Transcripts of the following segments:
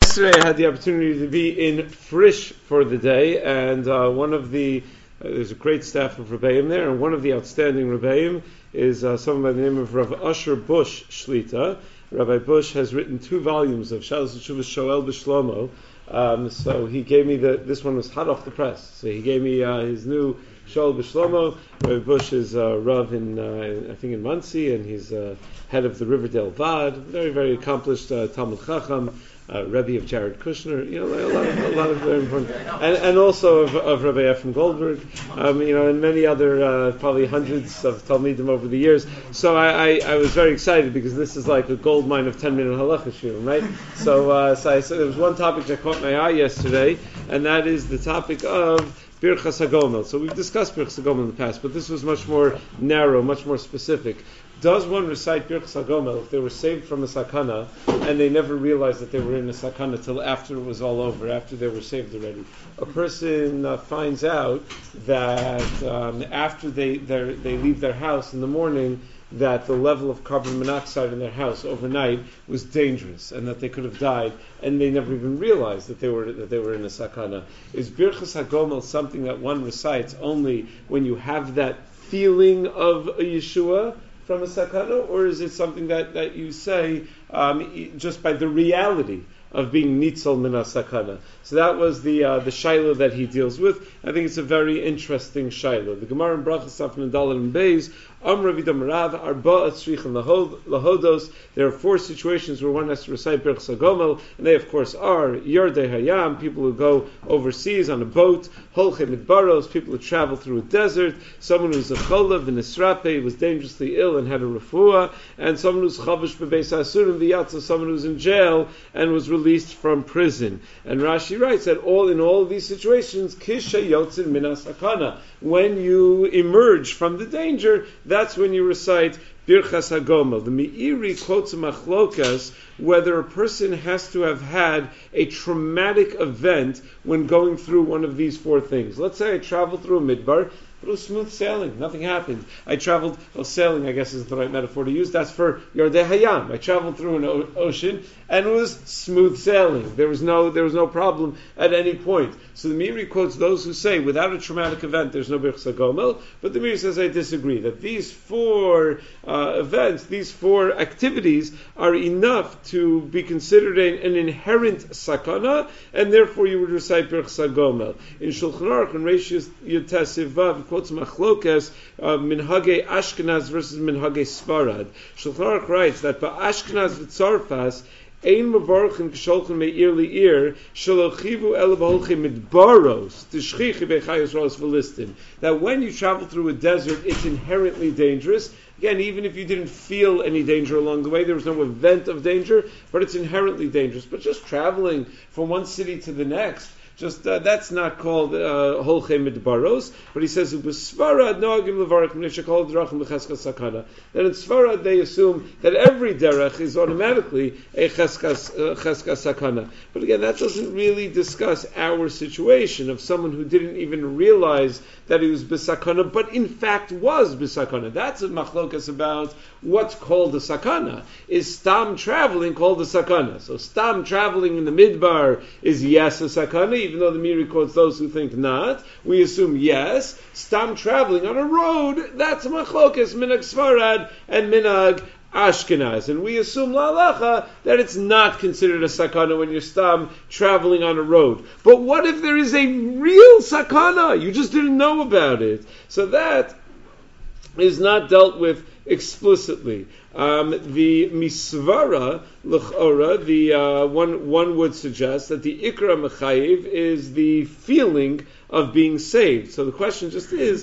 Yesterday I had the opportunity to be in Frisch for the day, and one of the there's a great staff of Rebbeim there, and one of the outstanding Rebbeim is someone by the name of Rav Usher Bush Shlita. Rabbi Bush has written 2 volumes of Shalos Teshuvos Shoel B'Shlomo. So he gave me this one was hot off the press. So he gave me his new Shoel B'Shlomo. Rabbi Bush is Rav I think in Monsey, and he's head of the Riverdale Vad. Very, very accomplished Talmud Chacham. Rebbe of Jared Kushner, a lot of very important, and also of Rabbi Ephraim Goldberg, and many other, probably hundreds of Talmidim over the years. So I was very excited because this is like a gold mine of 10-minute halacha shiurim, right? So there was one topic that caught my eye yesterday, and that is the topic of Birchas HaGomel. So we've discussed Birchas HaGomel in the past, but this was much more narrow, much more specific. Does one recite Birchas HaGomel if they were saved from a sakana and they never realized that they were in a sakana till after it was all over, after they were saved already? A person finds out that after they leave their house in the morning, that the level of carbon monoxide in their house overnight was dangerous and that they could have died, and they never even realized that they were in a sakana. Is Birchas HaGomel something that one recites only when you have that feeling of a Yeshua from a sakana, or is it something that you say just by the reality of being nitzol min sakana? So that was the shaila that he deals with. I think it's a very interesting shaila. The Gemara in Brachas Saf Nadal and Beis, Amr Vidam Rav Arba Tzrichin Lahodos. There are 4 situations where one has to recite Birchas HaGomel, and they of course are Yordei Hayam, people who go overseas on a boat, Holchei Midbaros, people who travel through a desert, someone who's a cholav and Nisrape, was dangerously ill and had a refuah, and someone who's chavish bebeis asurim v'yatza, someone who's in jail and was released from prison. And Rashi writes that in all of these situations, kisha yotzin min sakana, when you emerge from the danger, that's when you recite Birchas HaGomel. The Meiri quotes a machlokas whether a person has to have had a traumatic event when going through one of these 4 things. Let's say I traveled through a midbar, but it was smooth sailing. Nothing happened. Sailing, I guess, is the right metaphor to use. That's for Yordei Hayam. I traveled through an ocean, and it was smooth sailing. There was no problem at any point. So the Meiri quotes those who say, without a traumatic event, there's no Birchas HaGomel. But the Meiri says, I disagree. That these 4 events, these 4 activities, are enough to be considered an inherent sakana, and therefore you would recite Birchas HaGomel. In Shulchan Aruch, in Reish Yud Vav, quotes Machlokas, Minhagei Ashkenaz versus Minhagei Sfarad. Shulchan Aruch writes that by Ashkenaz v'Tzarfas, Ein mevarchin k'sholchin me'ir li'ir shelo chivu ela b'holchin midbaros tishchichi b'chayos ros v'listin. That when you travel through a desert, it's inherently dangerous. Again, even if you didn't feel any danger along the way, there was no event of danger, but it's inherently dangerous. But just traveling from one city to the next, that's not called holchei midbaros, but he says it was Sfarad noagim levarach mnei shekol derachim b'cheskas sakana. That in Sfarad they assume that every derech is automatically a cheskas sakana. But again, that doesn't really discuss our situation of someone who didn't even realize that he was b'sakana, but in fact was b'sakana. That's what machlokas about what's called a sakana. Is stam traveling called a sakana? So stam traveling in the midbar is yes a sakana, even though the Meiri quotes those who think not. We assume yes. Stam traveling on a road, that's machlokas minhag Sfarad and minhag Ashkenaz, and we assume la'alacha that it's not considered a sakana when you're stam traveling on a road. But what if there is a real sakana? You just didn't know about it. So that is not dealt with explicitly. The misvara l'chora, the one would suggest that the ikra mechayiv is the feeling of being saved. So the question just is,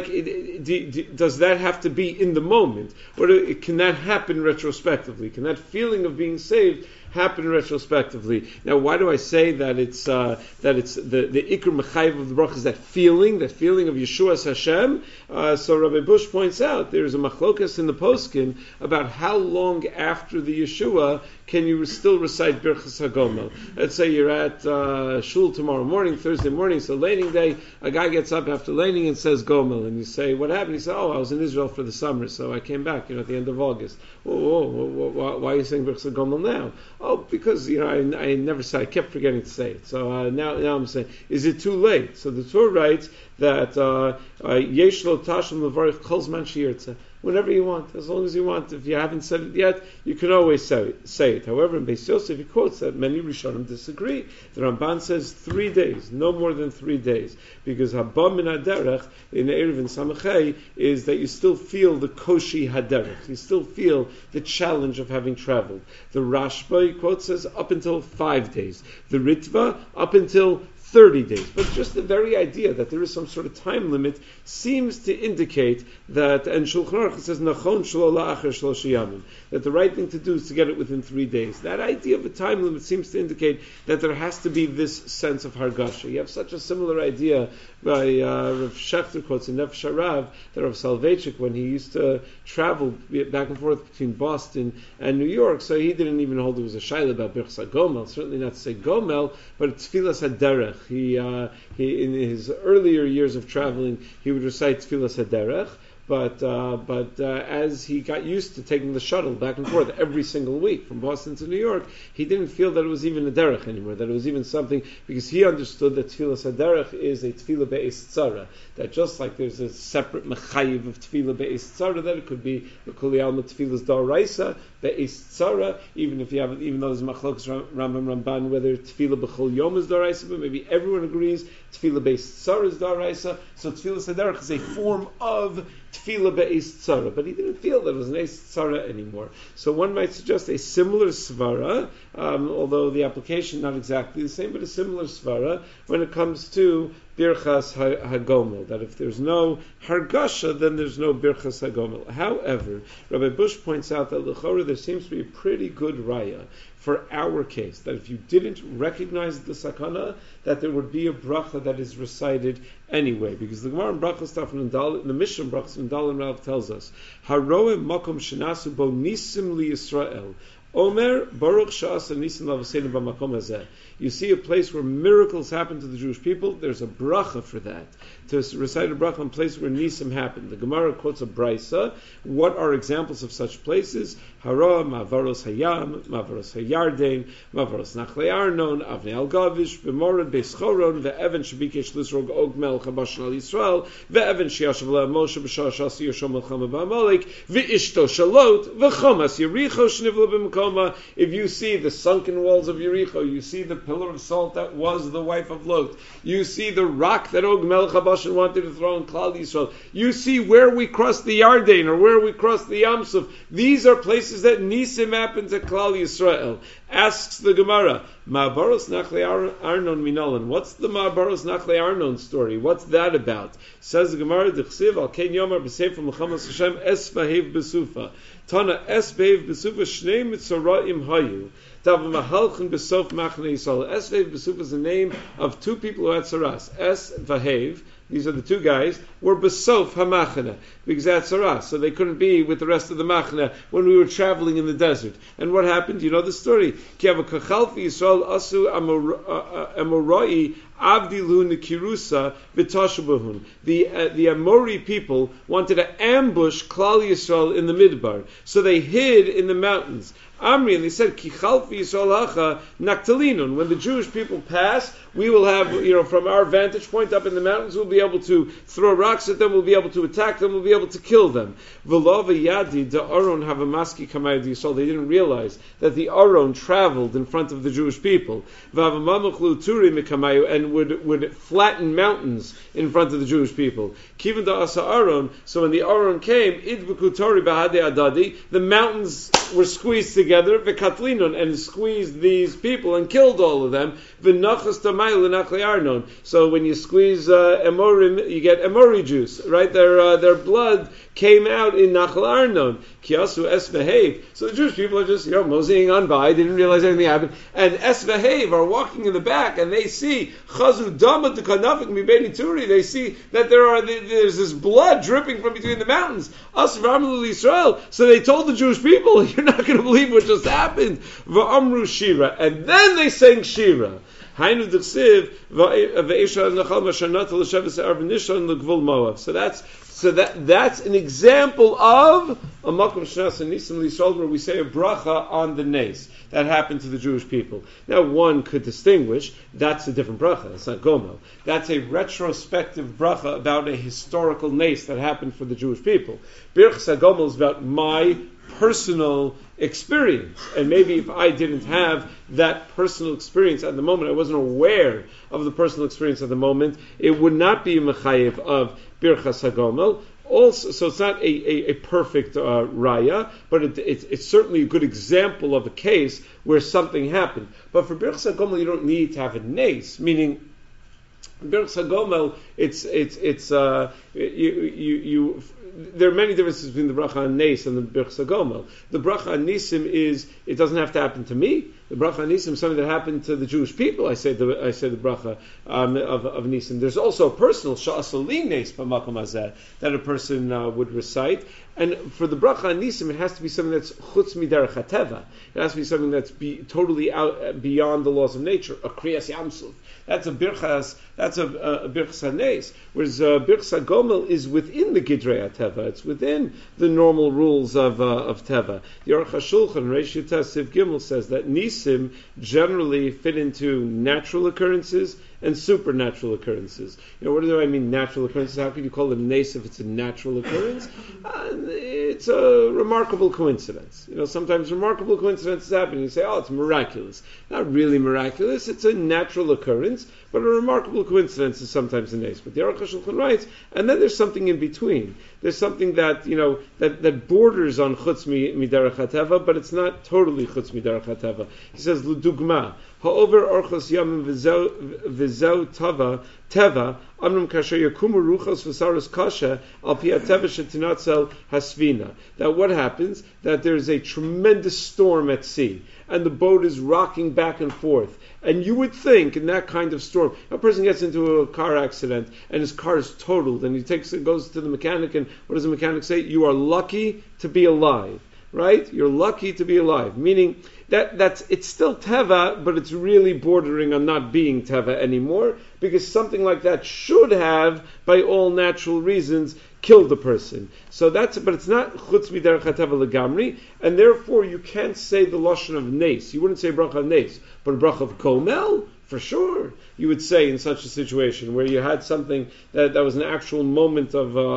does that have to be in the moment, or can that happen retrospectively? Can that feeling of being saved happen retrospectively? Now, why do I say that it's the ikr mechayiv of the bracha is that feeling of Yeshuas Hashem? So Rabbi Bush points out there's a machlokas in the poskin about how long after the Yeshua can you still recite Birchas HaGomel. Let's say you're at shul tomorrow morning, Thursday morning, so laning day, a guy gets up after laning and says Gomel, and you say, what happened? He says, I was in Israel for the summer, so I came back, at the end of August. Why are you saying Birchas HaGomel now? Oh, because I never said, I kept forgetting to say it. So now I'm saying, is it too late? So the Torah writes that Yesh lo tashlim levarich kol zman sheyirtzeh. Whenever you want, as long as you want. If you haven't said it yet, you can always say it. However, in Beis Yosef, he quotes that many Rishonim disagree. The Ramban says 3 days, no more than 3 days, because Haba min haderech in Erev and Samachay is that you still feel the koshi haderech. You still feel the challenge of having traveled. The Rashba, he quotes, says up until 5 days. The Ritva, up until 30 days. But just the very idea that there is some sort of time limit seems to indicate that, and Shulchan Aruch says, Nachon shelo la'acher shlosh yamim, that the right thing to do is to get it within 3 days. That idea of a time limit seems to indicate that there has to be this sense of hargasha. You have such a similar idea by Rav Shechter quotes in Nefesh HaRav that Rav Soloveitchik, when he used to travel back and forth between Boston and New York, so he didn't even hold it was a shaila about Birchas HaGomel, certainly not to say Gomel, but it's Tfilas HaDerech. He in his earlier years of traveling, he would recite Tfilas HaDerech, but as he got used to taking the shuttle back and forth every single week from Boston to New York, he didn't feel that it was even a derech anymore, that it was even something, because he understood that Tfilas HaDerech is a Tfilah Be'ez Tzara, that just like there's a separate mechayiv of Tfilah Be'ez Tzara, that it could be the Kuli Alma Tfilas Daraisa, Be'ez Tzara, even though there's Machlokas Rambam Ramban whether Tfilah B'chol Yom is Daraisa, but maybe everyone agrees Tfilah Be'ez Tzara is Daraisa, so Tfilas HaDerech is a form of Tfilah Be'ez Tzara, but he didn't feel that it was an Eis Tzara anymore. So one might suggest a similar svara, although the application not exactly the same, but a similar svara when it comes to Birchas HaGomel, that if there's no Hargasha, then there's no Birchas HaGomel. However, Rabbi Bush points out that l'chora there seems to be a pretty good raya for our case, that if you didn't recognize the sakana, that there would be a bracha that is recited anyway, because the Gemara in Brachas stuff in the Mishnah Brachas in Dal and Rav tells us, Haroem makom shenasu bo nisim li Yisrael. Omer Baruch Sha'asa Nisim Lavaseinu B'Makom Hazeh. You see a place where miracles happen to the Jewish people. There's a bracha for that. To recite a bracha on a place where Nisim happened. The Gemara quotes a brisa. What are examples of such places? Hara, Mavaros Hayam, Mavaros Hayarden, Mavaros Nachlei Arnon, Avnei Al-Gavish, B'Morad Beis Choron, Ve'evan Shebikesh Lisrog Og Melech HaBashan Al Yisrael, Ve'evan Sheyashav Le'ah Moshe B'Shah Shasi Yoshom Melchama B'Amalek, Ve'ishto Shalot, Ve'chomas Yericho Shnivla B'Mkoma. If you see the sunken walls of Yericho, you see the pillar of salt that was the wife of Lot, you see the rock that Og Melech HaBashan wanted to throw in Klal Yisrael, you see where we crossed the Yarden or where we crossed the Yam Suf. These are places that Nisim happened to Klal Yisrael. Asks the Gemara, Ma'abaros Nachlei Arnon Minolan. What's the Ma'abaros Nachlei Arnon story? What's that about? Says the Gemara, D'chsiv al Ken Yomar b'Sefer Melchamas Hashem Es Vahev B'Sufa. Tana Es Vahev B'Sufa Shnei Mitzora'im Hayu. Tav Mahalchin B'Sof Machne Yisrael. Es Vahev B'Sufa is the name of two people who had saras. Es Vahev, these are the two guys, were B'Sof HaMachane, because that's saras, so they couldn't be with the rest of the Machane when we were traveling in the desert. And what happened? You know the story. Ki Avakachalfi Yisrael Asu Amorai Avdilu Nikirusa V'Tashabahun. The Amori people wanted to ambush Klal Yisrael in the Midbar, so they hid in the mountains. Amri, and they said, Ki Chalfi Yisrael Hacha Naktalinun. When the Jewish people pass, we will have, from our vantage point up in the mountains, we'll be able to throw rocks at them, we'll be able to attack them, we'll be able to kill them. V'lova Yadi da Aron Havamaski Kamayad Yisrael. They didn't realize that the Aron traveled in front of the Jewish people. V'avamamachlu Turi Mikamayu, and would flatten mountains in front of the Jewish people. Kivan da Asa Aron, so when the Aron came, Idbuku Tori Bahade Adadi, the mountains were squeezed together, v'katlinon, and squeezed these people and killed all of them. V'nachas tamayil l'nachlei arnon. So when you squeeze emorim, you get emori juice, right? Their blood came out in Nachal Arnon. Kiasu es v'hev. So the Jewish people are just, moseying on by, they didn't realize anything happened. And es v'hev are walking in the back, and they see chazu dama d'kanafik mibeni turi. They see that there's this blood dripping from between the mountains. As v'amru l'Yisrael. So they told the Jewish people, you're not going to believe what just happened. V'amru shira. And then they sang shira. Hainu d'chsiv v'eisha nachal mashanat l'sheves arv nishan l'gvul Moav. So that's an example of a makom shnas and nisim l'Yisrael where we say a bracha on the nes. that happened to the Jewish people. Now, one could distinguish, that's a different bracha, it's not Gomel. That's a retrospective bracha about a historical nace that happened for the Jewish people. Birchas HaGomel is about my personal experience. And maybe if I didn't have that personal experience at the moment, I wasn't aware of the personal experience at the moment, it would not be a mechayev of Birchas HaGomel. Also, so it's not a perfect raya, but it's certainly a good example of a case where something happened. But for Birchas HaGomel, you don't need to have a nace, meaning Birchas HaGomel, there are many differences between the bracha on Nes and the Birchas HaGomel. The bracha on Nisim is, it doesn't have to happen to me. The bracha on Nisim is something that happened to the Jewish people. I say the bracha of Nisim. There's also a personal sha'asali Nes b'makom hazeh that a person would recite. And for the bracha on Nisim, it has to be something that's chutz miderech hateva. It has to be something that's totally out beyond the laws of nature. A kriyas yamsuf. That's a birchas. That's a birchas hanes. Whereas birchas hagomel is within the gidrei hateva. It's within the normal rules of teva. The Aruch HaShulchan Reish Yutes Siv Gimel says that nisim generally fit into natural occurrences and supernatural occurrences. What do I mean natural occurrences? How can you call it a nes if it's a natural occurrence? It's a remarkable coincidence. Sometimes remarkable coincidences happen. You say, oh, it's miraculous. Not really miraculous. It's a natural occurrence, but a remarkable coincidence is sometimes a nes. But the Aruch HaShulchan writes, and then there's something in between. There's something that that borders on chutz miderech hateva, but it's not totally chutz miderech hateva. He says, l'dugma, ha'over orchos yamim v'zeu teva amnum kasher yakumu ruchos v'saros kasha al pi hateva shetinatzel hasvina. That what happens? That there's a tremendous storm at sea, and the boat is rocking back and forth. And you would think in that kind of storm, a person gets into a car accident and his car is totaled, and he goes to the mechanic, and what does the mechanic say? You are lucky to be alive, right? You're lucky to be alive. Meaning it's still teva, but it's really bordering on not being teva anymore, because something like that should have, by all natural reasons, killed the person. But it's not chutz miderech hateva legamri, and therefore you can't say the lashon of nes. You wouldn't say bracha of nes, but a bracha of gomel, for sure. You would say in such a situation where you had something that was an actual moment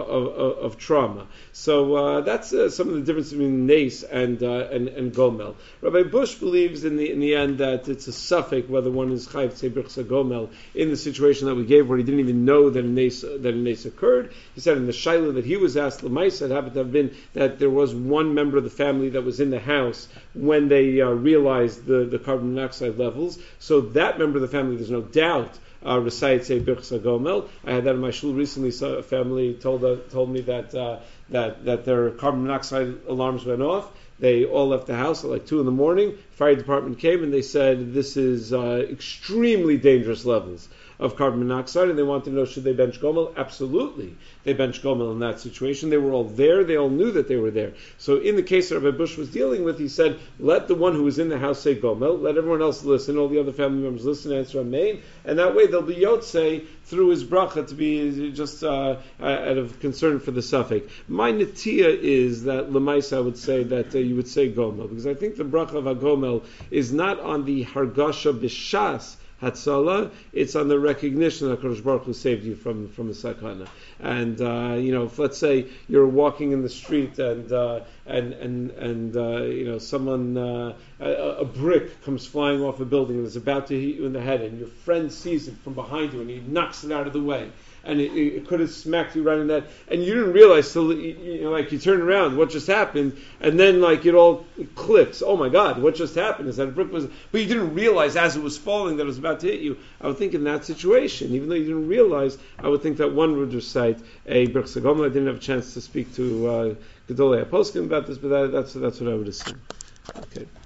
of trauma. So that's some of the difference between nes and gomel. Rabbi Bush believes in the end that it's a suffix whether one is chayiv to say birchas gomel in the situation that we gave where he didn't even know that a nes occurred. He said in the shaila that he was asked, l'maisa, it happened to have been that there was one member of the family that was in the house when they realized the carbon monoxide levels. So that member of the family, there's no doubt, recites a Birchas HaGomel. I had that in my shul recently. So a family told me that their carbon monoxide alarms went off. They all left the house at like 2 a.m. Fire department came and they said this is extremely dangerous levels of carbon monoxide, and they wanted to know, should they bench Gomel? Absolutely. They bench Gomel in that situation. They were all there. They all knew that they were there. So in the case that Rabbi Bush was dealing with, he said, let the one who was in the house say Gomel, let everyone else listen, all the other family members listen, answer Amen, and that way they'll be Yotzei through his bracha to be just out of concern for the suffix. My netiya is that Lemaisa, I would say that you would say Gomel, because I think the bracha of HaGomel is not on the Hargasha B'Shas Hatzalah, it's on the recognition that HaKadosh Baruch Hu saved you from a sakana. And if let's say you're walking in the street and someone a brick comes flying off a building and is about to hit you in the head, and your friend sees it from behind you and he knocks it out of the way. And it could have smacked you right in that, and you didn't realize till you turn around what just happened, and then it all clicks. Oh my God, what just happened? Is that a brick was? But you didn't realize as it was falling that it was about to hit you. I would think in that situation, even though you didn't realize, I would think that one would recite a Birchas HaGomel. I didn't have a chance to speak to Gedolei HaPoskim about this, but that's what I would assume. Okay.